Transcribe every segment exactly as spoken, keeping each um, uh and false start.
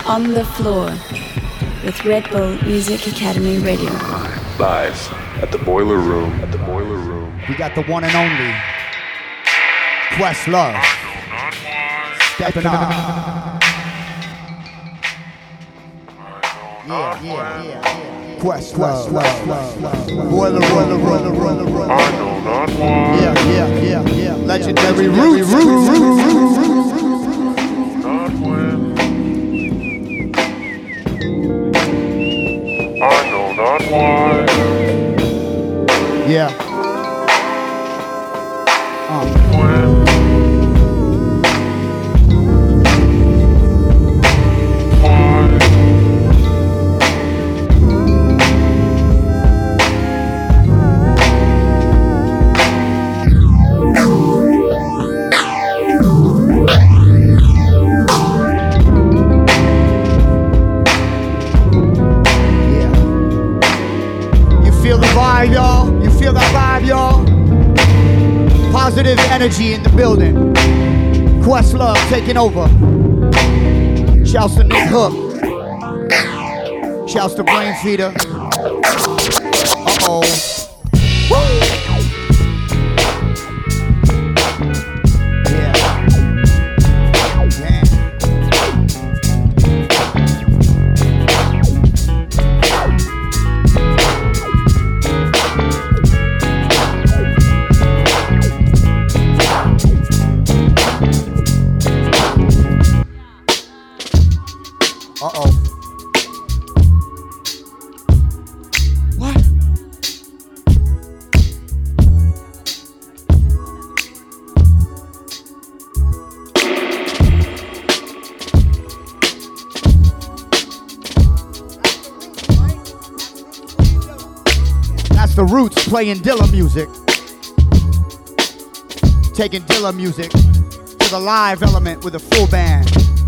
On the Floor with Red Bull Music Academy Radio. Live at the Boiler Room. At the Boiler Room. We got the one and only Questlove. Stepping up. Yeah, yeah, yeah, yeah. Questlove. Boiler Room, Boiler Room, Boiler Room. I know not why. Yeah, yeah, yeah, yeah. Legendary Roots. Roots. Not when. I know not why. Yeah. Uh. When. Why. Y'all, you feel that vibe, y'all? Positive energy in the building. Questlove taking over. Shouts to Nick Hook. Shouts to Brain Feeder. Uh-oh. The Roots playing Dilla music, taking Dilla music to the live element with a full band.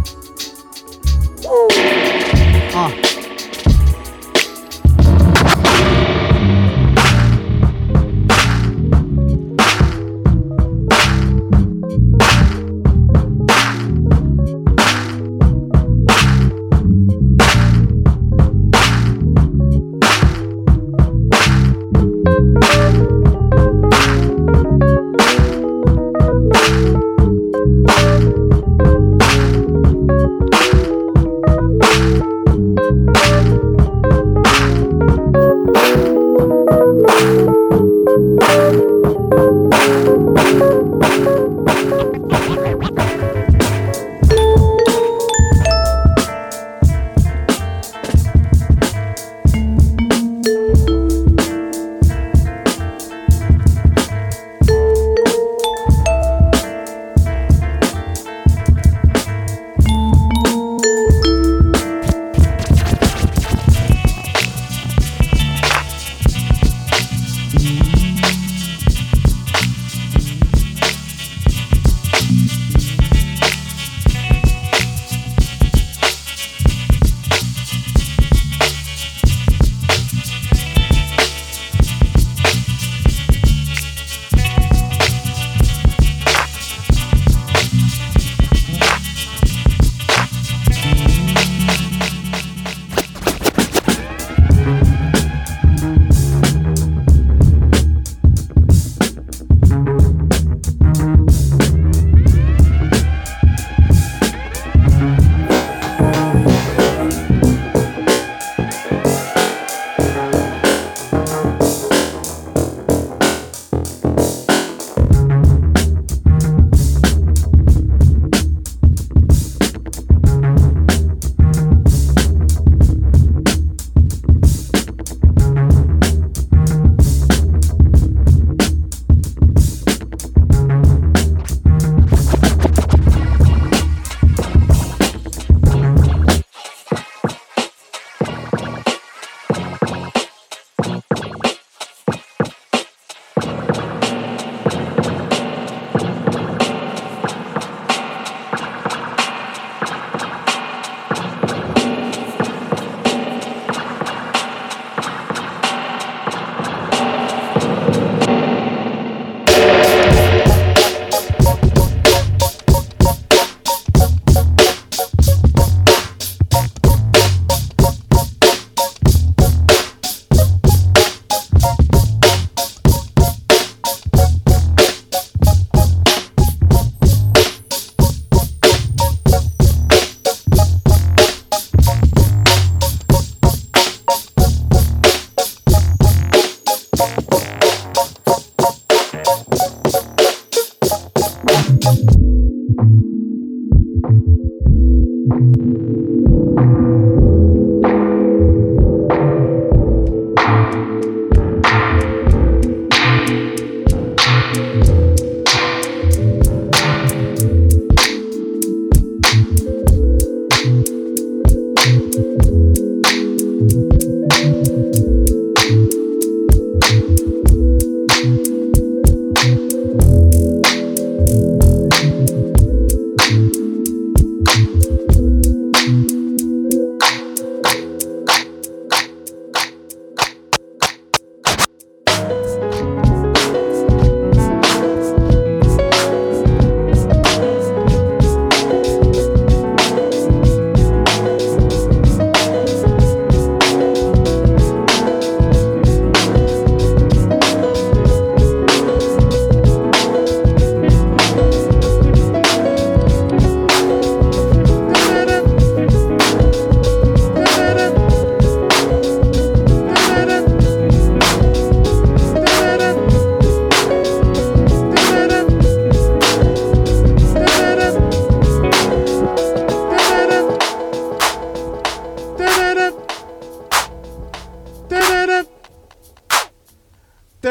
Uh.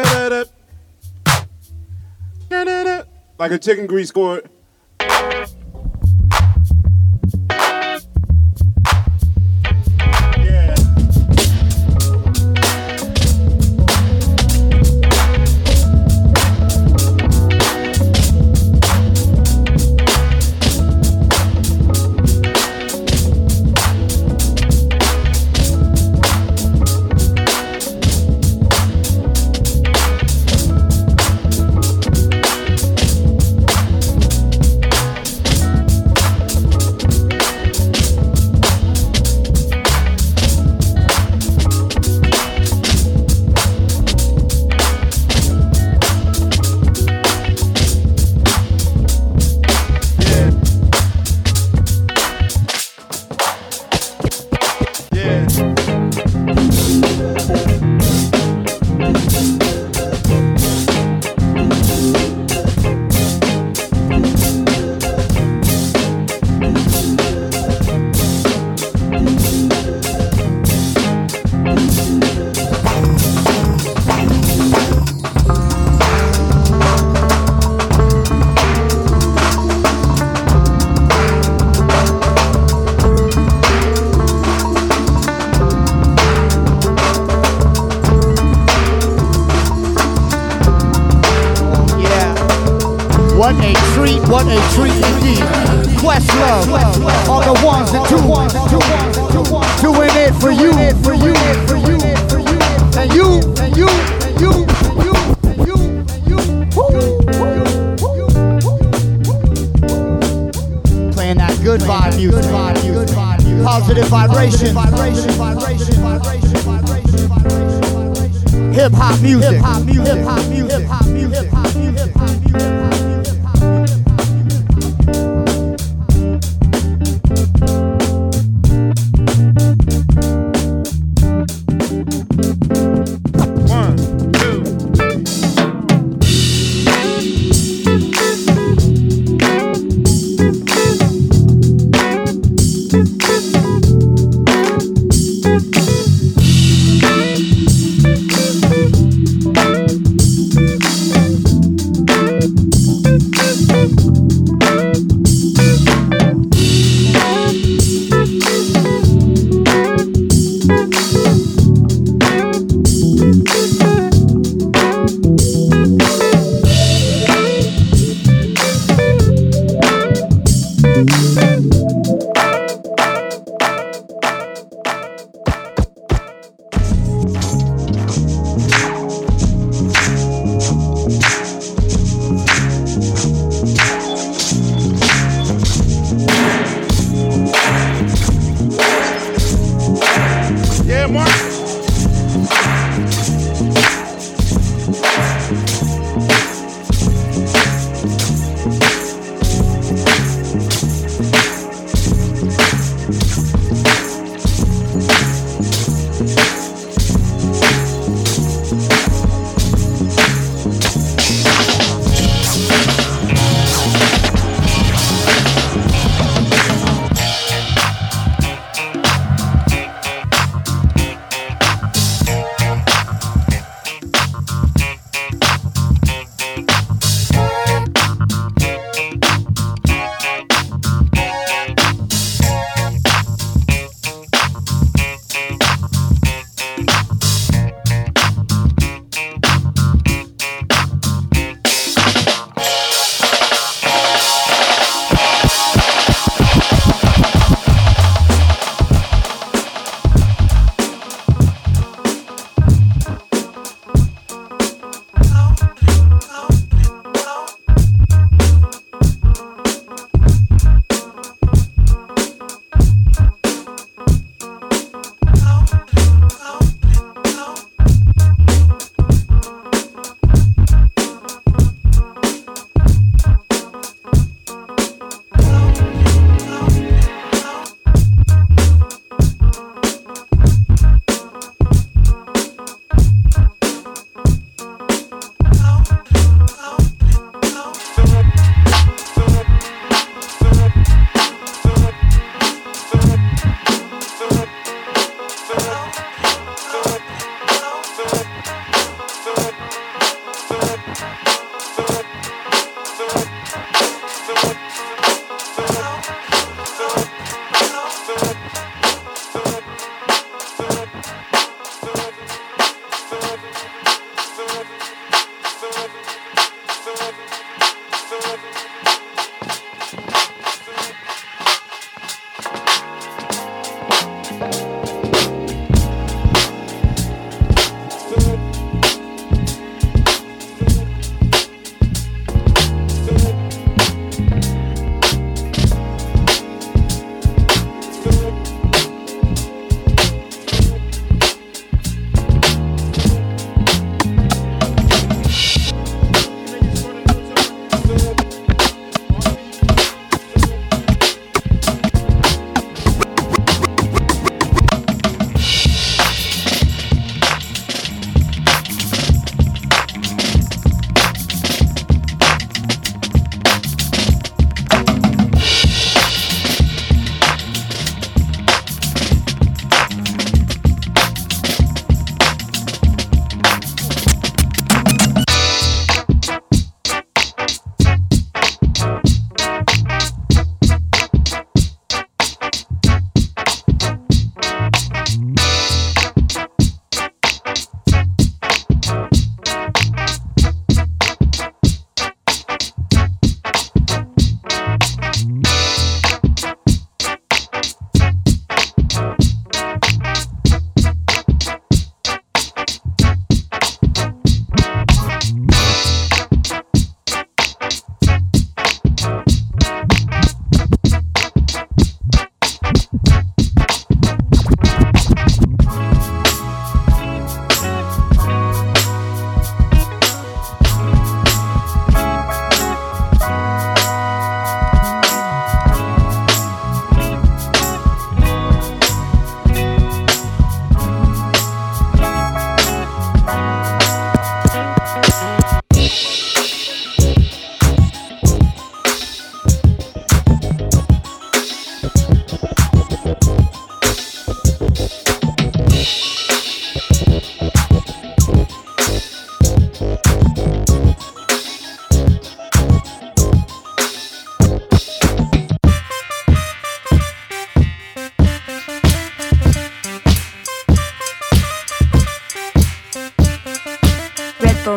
Like a chicken grease squirt. What a treat, what a treat indeed. Questlove, all the ones and two ones and two ones and two ones, doing it for you, for you, for you, for you, and you, and you, and you, and you, and you, and you. Playing that good vibe music, positive vibration, vibration, vibration, vibration, vibration, vibration. Hip hop music, hip hop music, hip hop music, hip hop music, hip hop music, hip hop music.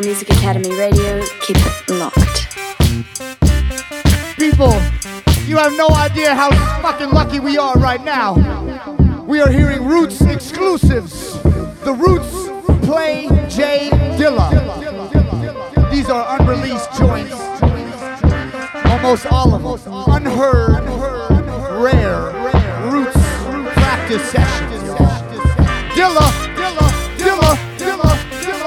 Music Academy Radio. Keep it locked. People, you have no idea how fucking lucky we are right now. We are hearing Roots exclusives. The Roots play J Dilla. These are unreleased joints. Almost all of them. Unheard, rare Roots practice sessions. Dilla, Dilla, Dilla, Dilla.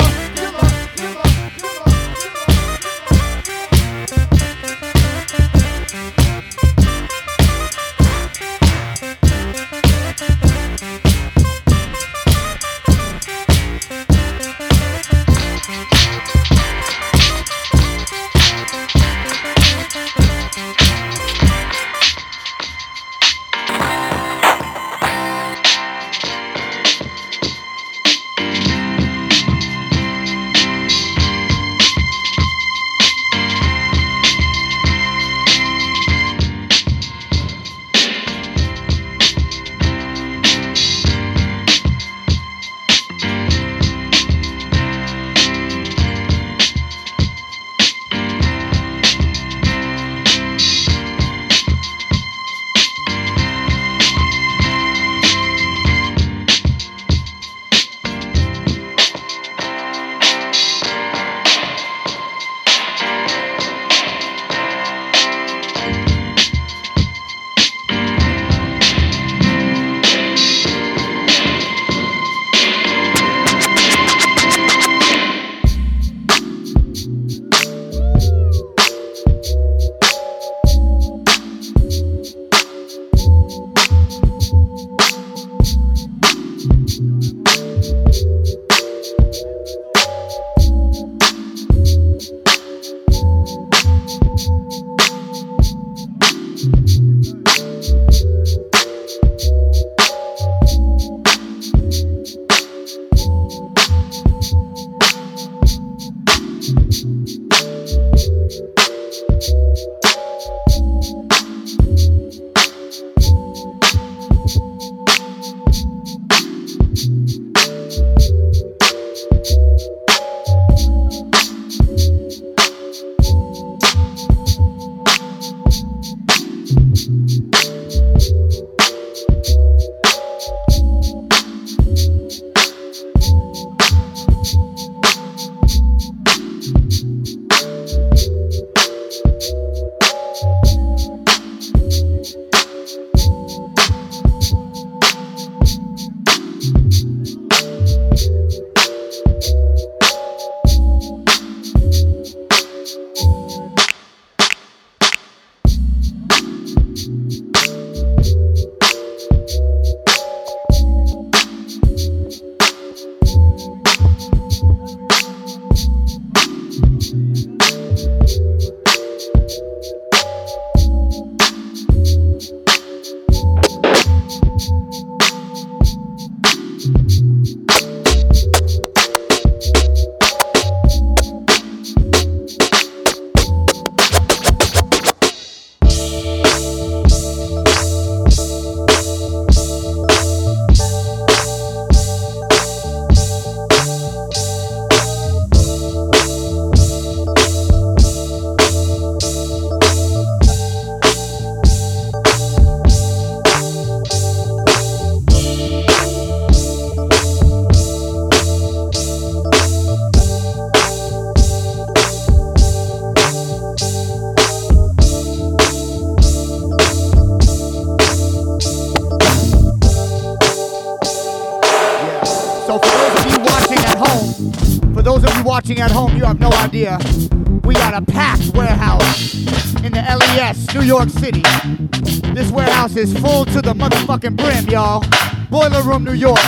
Watching at home, you have no idea. We got a packed warehouse in the L E S, New York City. This warehouse is full to the motherfucking brim, y'all. Boiler Room, New York.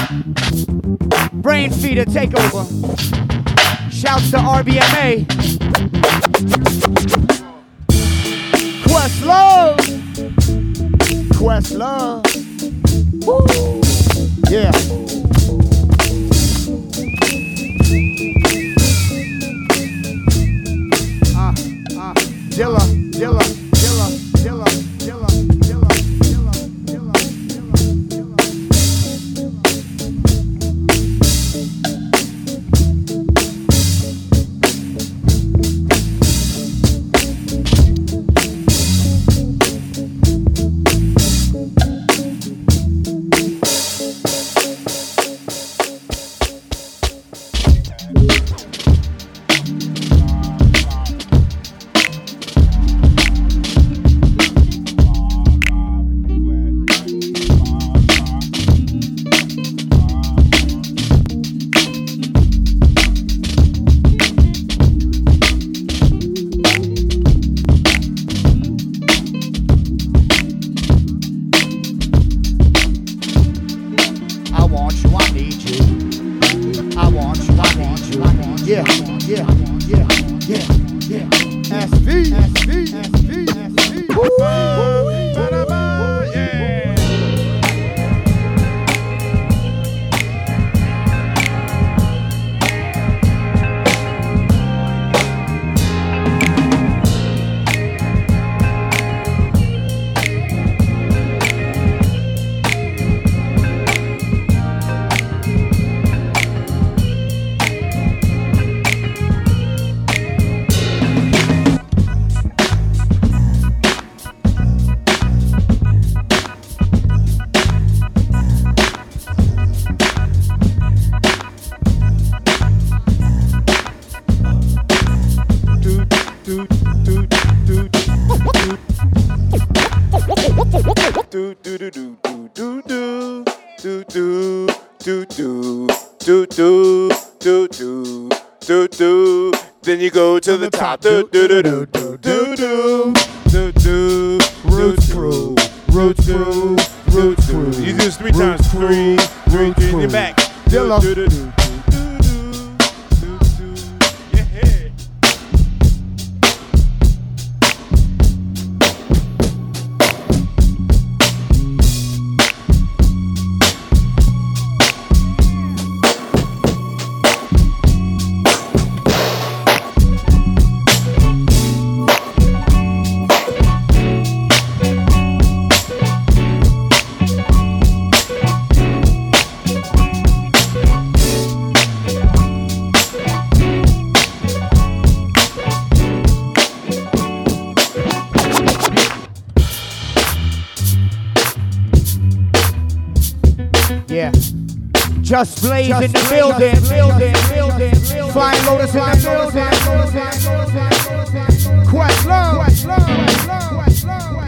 Brain Feeder takeover. Shouts to R B M A. Questlove. Questlove. Woo. Yeah. Dilla, Dilla, Dilla, Dilla, Dilla, Dilla, Dilla, Dilla, Dilla, Dilla. yeah, yeah, yeah. S V, S V, S V, S V. Do do do do do do do do do do do do do do do do do. Then you go to the top. Do do do do do do do do do. Roots crew, roots crew, roots crew. You do this three times. Three, three, three. In your back. Do do do do. Just Blaze in the building, building, building. Flying Lotus in the building. Questlove, Questlove, Questlove,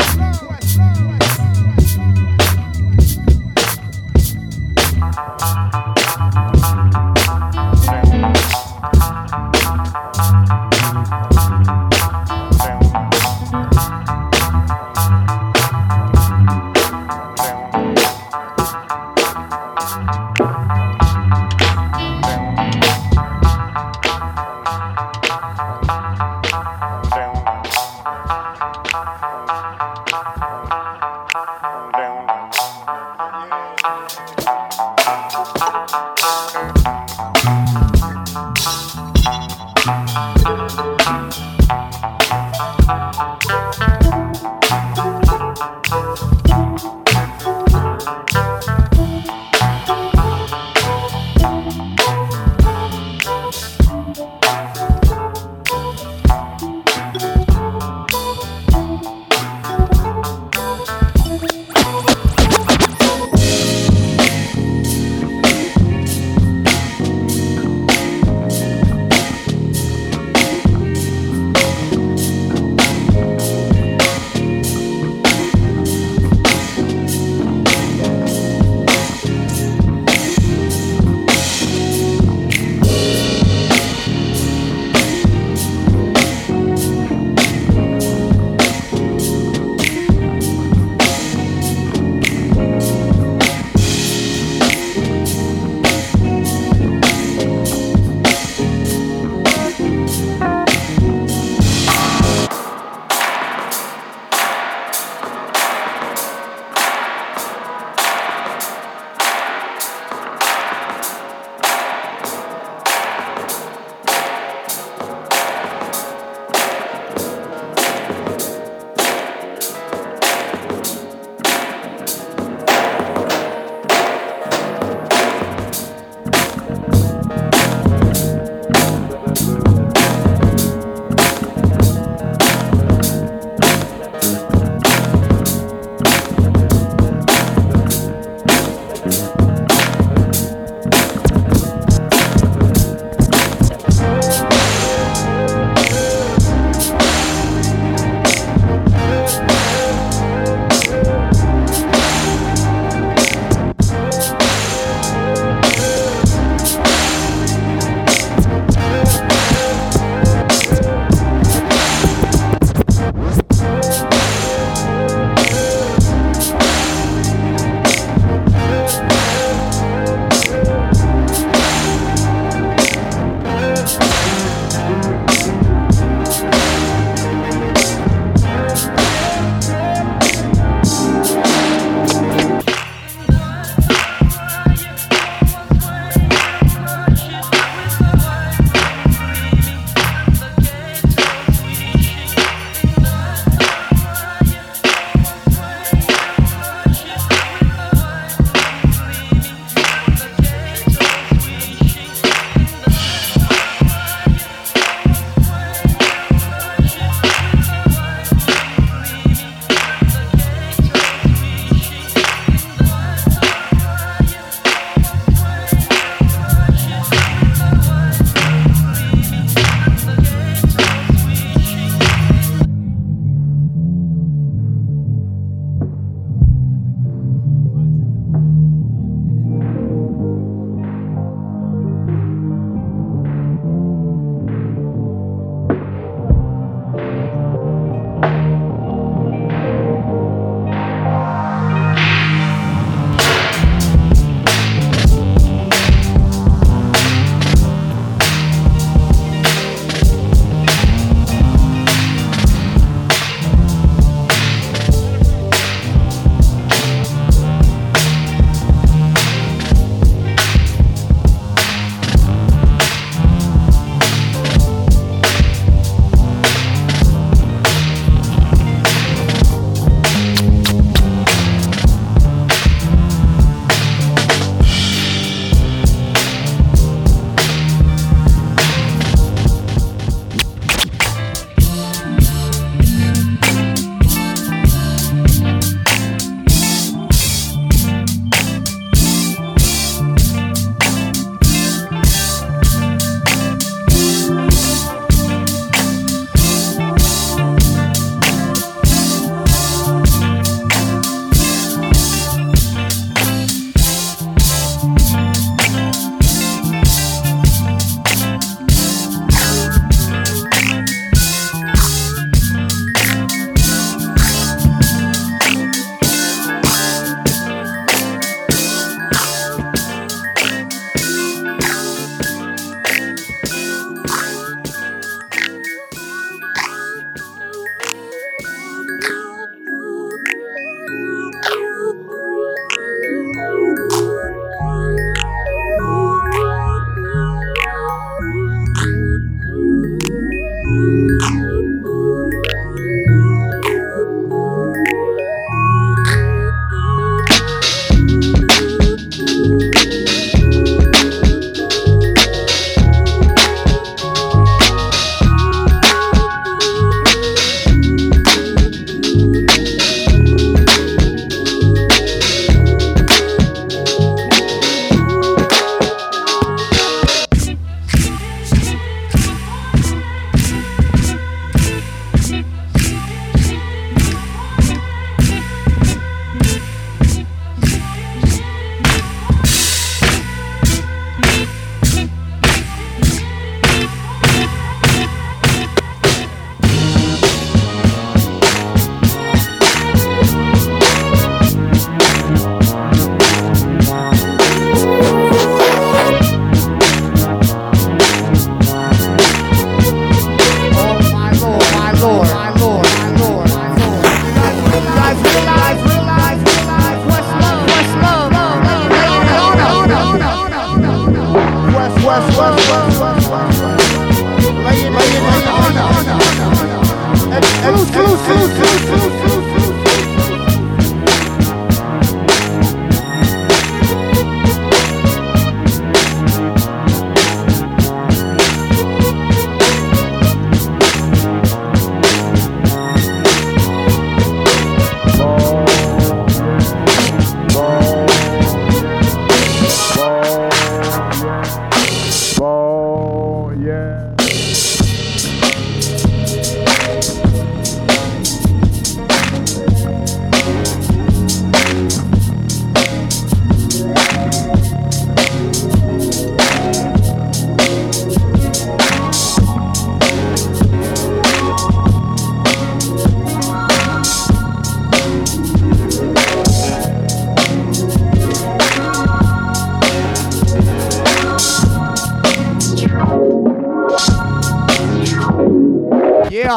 Yeah.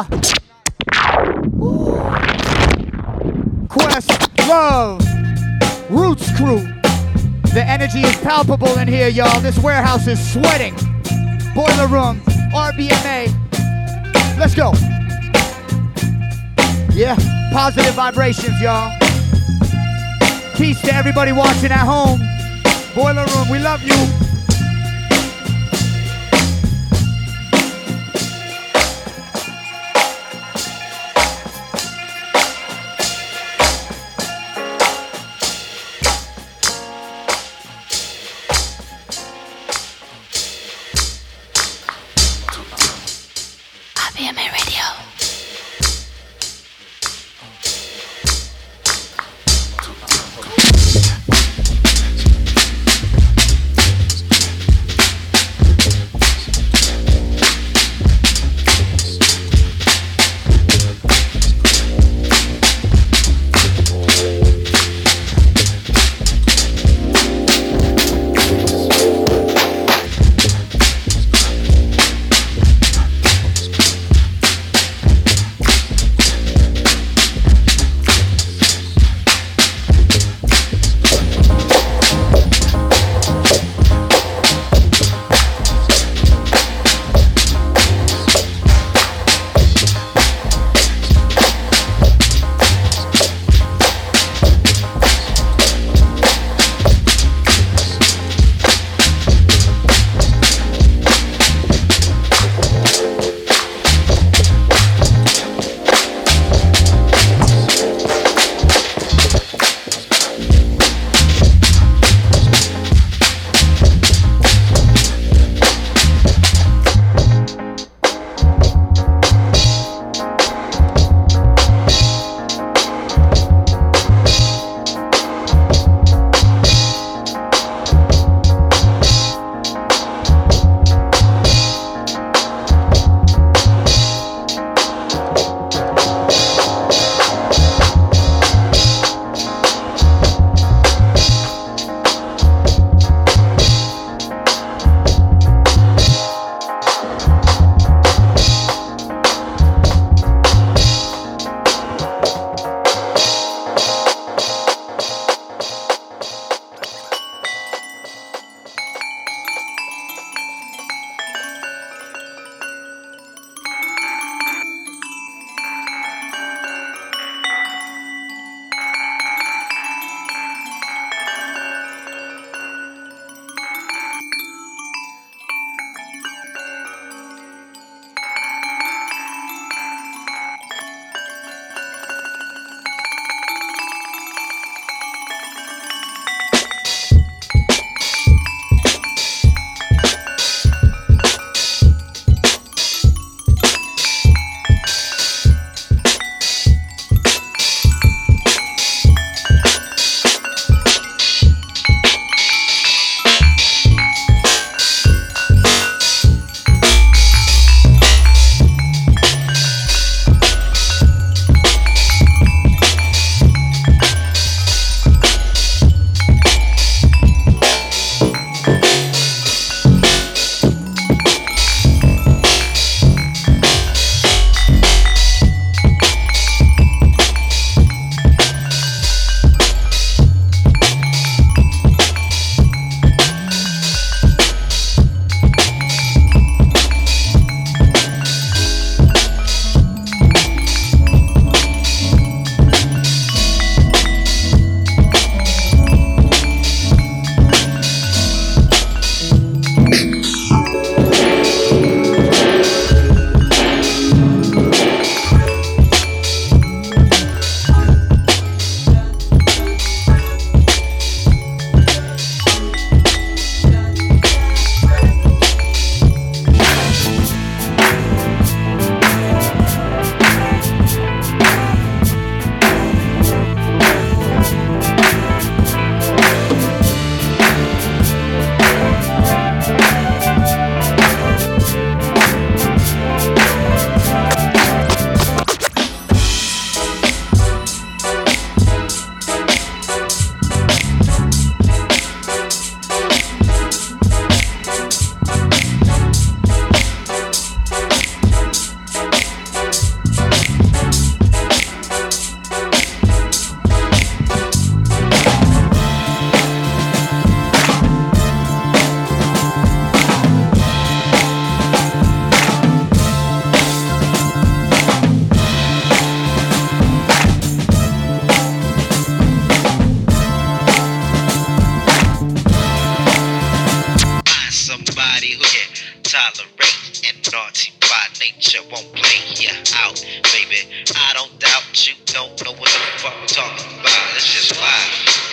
Quest, Love, Roots Crew. The energy is palpable in here, y'all. This warehouse is sweating. Boiler Room, R B M A. Let's go. Yeah, positive vibrations, y'all. Peace to everybody watching at home. Boiler Room, we love you. R B M A Radio. pay you out, baby. I don't doubt you don't know what the fuck I'm talking about. It's just live.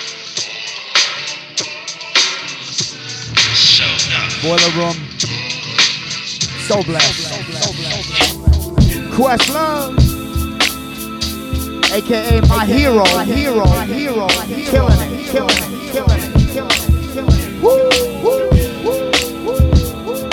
So no. Boiler Room. So blessed. Questlove, aka my hero, my hero, my hero, killing it, killing it, killing it, killing it, killing it. Woo, woo, woo, woo,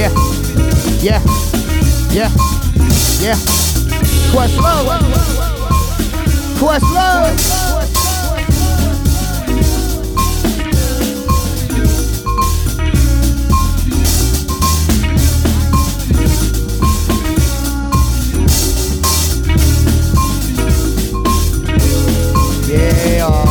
Yeah, yeah, yeah, yeah. Questlove, Questlove. Yeah.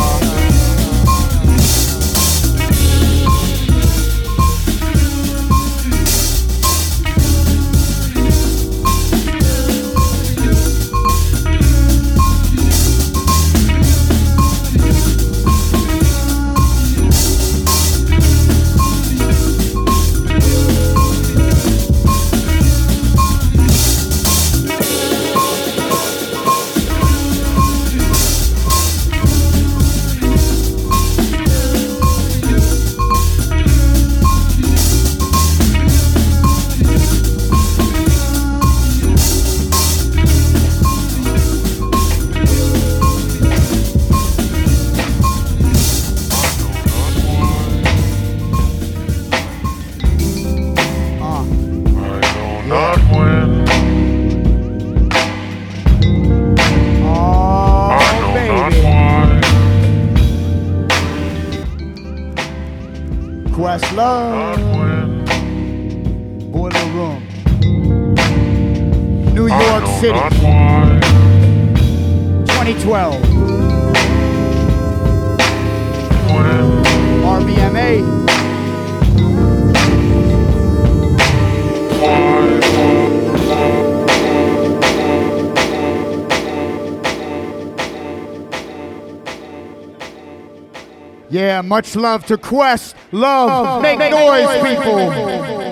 Not when. Oh, I know not baby. why. Questlove, Not when. Boiler Room, New I York know City, not why. twenty twelve. When. R B M A. Why. Yeah, much love to Quest. Love, make noise, people.